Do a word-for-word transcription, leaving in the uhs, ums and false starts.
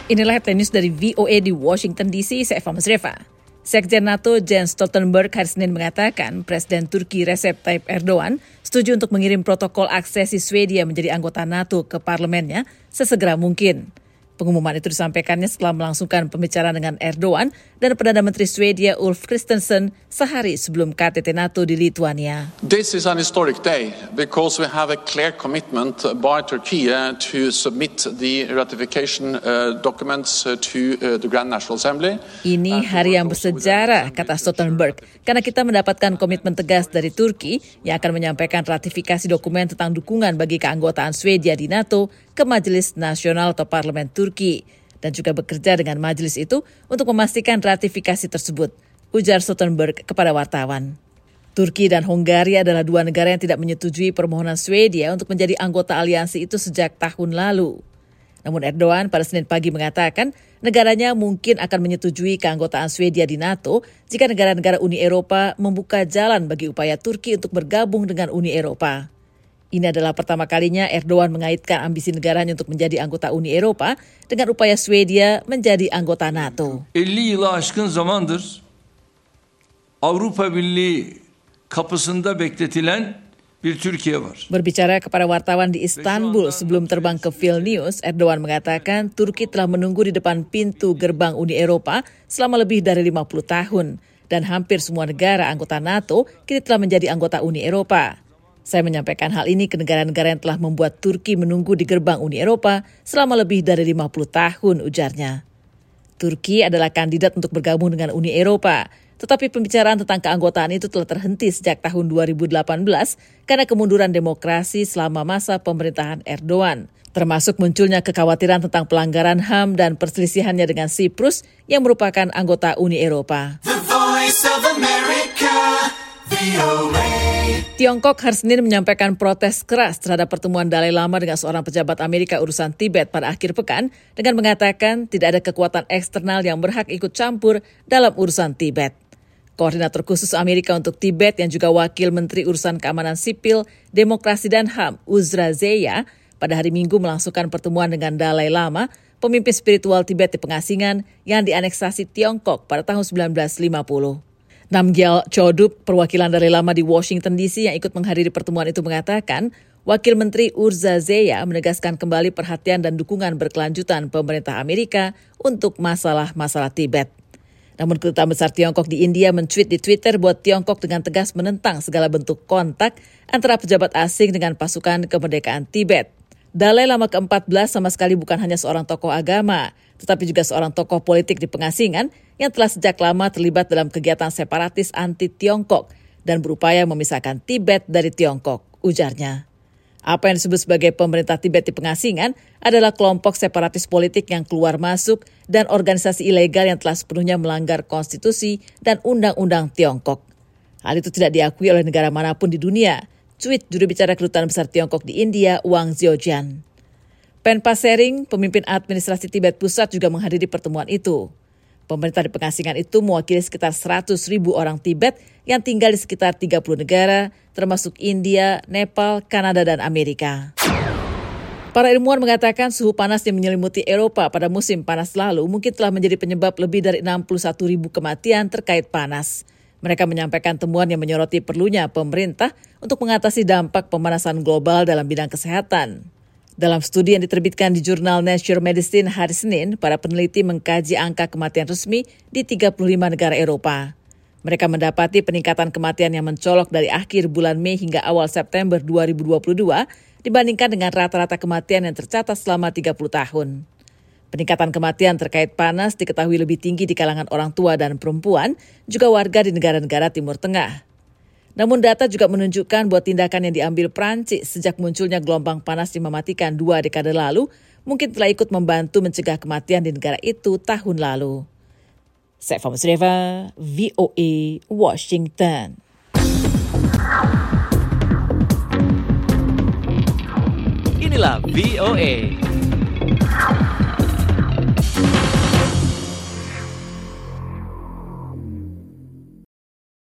Inilah headline news dari V O A di Washington D C, saya Eva Masreva. Sekjen NATO Jens Stoltenberg hari Senin mengatakan Presiden Turki Recep Tayyip Erdogan setuju untuk mengirim protokol aksesi Swedia menjadi anggota NATO ke parlemennya sesegera mungkin. Pengumuman itu disampaikannya setelah melangsungkan pembicaraan dengan Erdogan dan Perdana Menteri Swedia Ulf Kristersson sehari sebelum K T T NATO di Lithuania. This is an historic day because we have a clear commitment by Turkey to submit the ratification documents to the Grand National Assembly. Ini hari yang bersejarah, kata Stoltenberg, karena kita mendapatkan komitmen tegas dari Turki yang akan menyampaikan ratifikasi dokumen tentang dukungan bagi keanggotaan Swedia di NATO ke Majelis Nasional atau Parlemen Turki dan juga bekerja dengan majelis itu untuk memastikan ratifikasi tersebut, ujar Stoltenberg kepada wartawan. Turki dan Hongaria adalah dua negara yang tidak menyetujui permohonan Swedia untuk menjadi anggota aliansi itu sejak tahun lalu. Namun Erdogan pada Senin pagi mengatakan negaranya mungkin akan menyetujui keanggotaan Swedia di NATO jika negara-negara Uni Eropa membuka jalan bagi upaya Turki untuk bergabung dengan Uni Eropa. Ini adalah pertama kalinya Erdogan mengaitkan ambisi negaranya untuk menjadi anggota Uni Eropa dengan upaya Swedia menjadi anggota NATO. elli yılı aşkın zamandır Avrupa Birliği kapısında bekletilen bir Türkiye var. Berbicara kepada wartawan di Istanbul sebelum terbang ke Vilnius, Erdogan mengatakan Turki telah menunggu di depan pintu gerbang Uni Eropa selama lebih dari lima puluh tahun dan hampir semua negara anggota NATO kini telah menjadi anggota Uni Eropa. Saya menyampaikan hal ini ke negara-negara yang telah membuat Turki menunggu di gerbang Uni Eropa selama lebih dari lima puluh tahun, ujarnya. Turki adalah kandidat untuk bergabung dengan Uni Eropa, tetapi pembicaraan tentang keanggotaan itu telah terhenti sejak tahun dua ribu delapan belas karena kemunduran demokrasi selama masa pemerintahan Erdogan, termasuk munculnya kekhawatiran tentang pelanggaran H A M dan perselisihannya dengan Siprus yang merupakan anggota Uni Eropa. The Voice of America, V O A. Tiongkok hari Senin menyampaikan protes keras terhadap pertemuan Dalai Lama dengan seorang pejabat Amerika urusan Tibet pada akhir pekan dengan mengatakan tidak ada kekuatan eksternal yang berhak ikut campur dalam urusan Tibet. Koordinator khusus Amerika untuk Tibet yang juga wakil Menteri Urusan Keamanan Sipil, Demokrasi dan H A M, Uzra Zeya, pada hari Minggu melangsungkan pertemuan dengan Dalai Lama, pemimpin spiritual Tibet di pengasingan yang dianeksasi Tiongkok pada tahun sembilan belas lima puluh. Namgyal Chodup, perwakilan Dalai Lama di Washington D C yang ikut menghadiri pertemuan itu mengatakan, Wakil Menteri Uzra Zeya menegaskan kembali perhatian dan dukungan berkelanjutan pemerintah Amerika untuk masalah-masalah Tibet. Namun Kedutaan Besar Tiongkok di India men-tweet di Twitter bahwa Tiongkok dengan tegas menentang segala bentuk kontak antara pejabat asing dengan pasukan kemerdekaan Tibet. Dalai Lama keempat belas sama sekali bukan hanya seorang tokoh agama, tetapi juga seorang tokoh politik di pengasingan yang telah sejak lama terlibat dalam kegiatan separatis anti-Tiongkok dan berupaya memisahkan Tibet dari Tiongkok, ujarnya. Apa yang disebut sebagai pemerintah Tibet di pengasingan adalah kelompok separatis politik yang keluar masuk dan organisasi ilegal yang telah sepenuhnya melanggar konstitusi dan undang-undang Tiongkok. Hal itu tidak diakui oleh negara manapun di dunia, tweet juru bicara Kedutaan Besar Tiongkok di India, Wang Zheojian. Pen Pasering, pemimpin administrasi Tibet Pusat juga menghadiri pertemuan itu. Pemerintah di pengasingan itu mewakili sekitar seratus ribu orang Tibet yang tinggal di sekitar tiga puluh negara, termasuk India, Nepal, Kanada, dan Amerika. Para ilmuwan mengatakan suhu panas yang menyelimuti Eropa pada musim panas lalu mungkin telah menjadi penyebab lebih dari enam puluh satu ribu kematian terkait panas. Mereka menyampaikan temuan yang menyoroti perlunya pemerintah untuk mengatasi dampak pemanasan global dalam bidang kesehatan. Dalam studi yang diterbitkan di jurnal Nature Medicine hari Senin, para peneliti mengkaji angka kematian resmi di tiga puluh lima negara Eropa. Mereka mendapati peningkatan kematian yang mencolok dari akhir bulan Mei hingga awal September dua ribu dua puluh dua dibandingkan dengan rata-rata kematian yang tercatat selama tiga puluh tahun. Peningkatan kematian terkait panas diketahui lebih tinggi di kalangan orang tua dan perempuan, juga warga di negara-negara Timur Tengah. Namun data juga menunjukkan bahwa tindakan yang diambil Prancis sejak munculnya gelombang panas yang mematikan dua dekade lalu mungkin telah ikut membantu mencegah kematian di negara itu tahun lalu. Saya Eva Masreva, V O A, Washington. Inilah V O A.